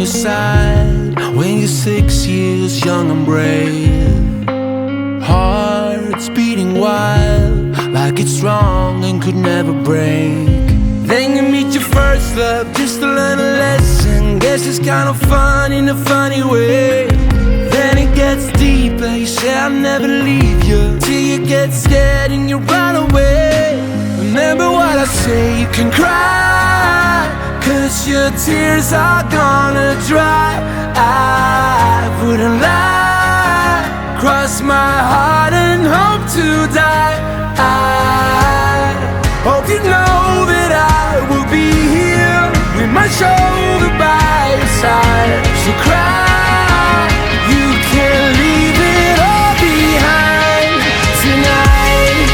your side when you're 6 years young and brave. Hearts beating wild, like it's strong and could never break. Then you meet your first love just to learn a lesson. Guess it's kind of fun in a funny way. Then it gets deeper, you say I'll never leave you, till you get scared and you run away. Remember what I say, you can cry, 'cause your tears are gonna dry. I wouldn't lie, cross my heart and hope to die. I hope you know that I will be here with my shoulder by your side. So cry, you can leave it all behind tonight.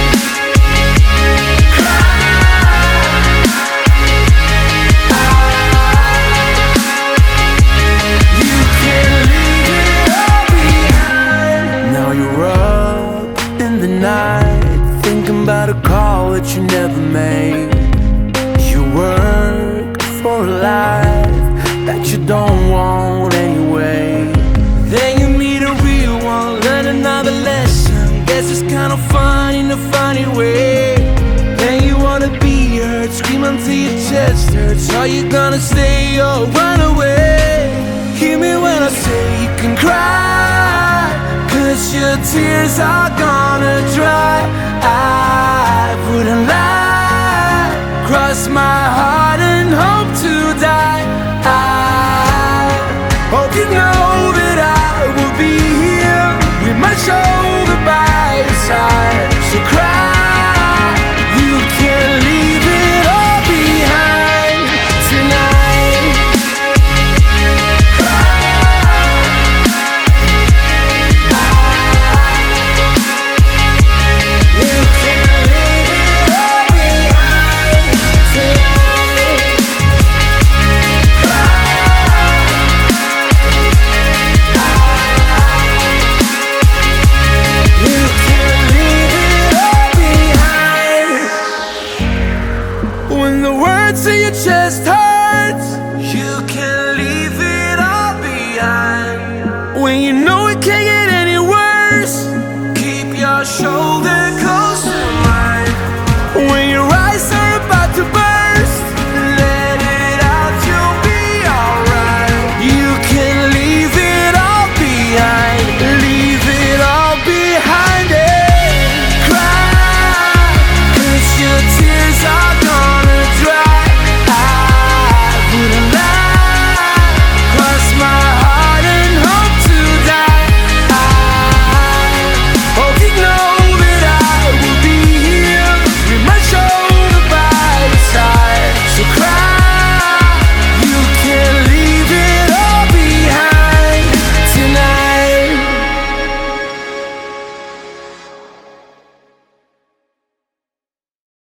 You can leave it all behind. Now you're up in the night, thinking about a call that you never made. You work for a life that you don't want anyway. Then you meet a real one, learn another lesson. Guess it's kind of fun in a funny way. Then you wanna be heard, scream until your chest hurts. Are you gonna stay or run away? Hear me when I say you can cry, 'cause your tears are gonna dry. I wouldn't lie, cross my heart and hope to die. I hope you know that I will be here with my shoulder by your side.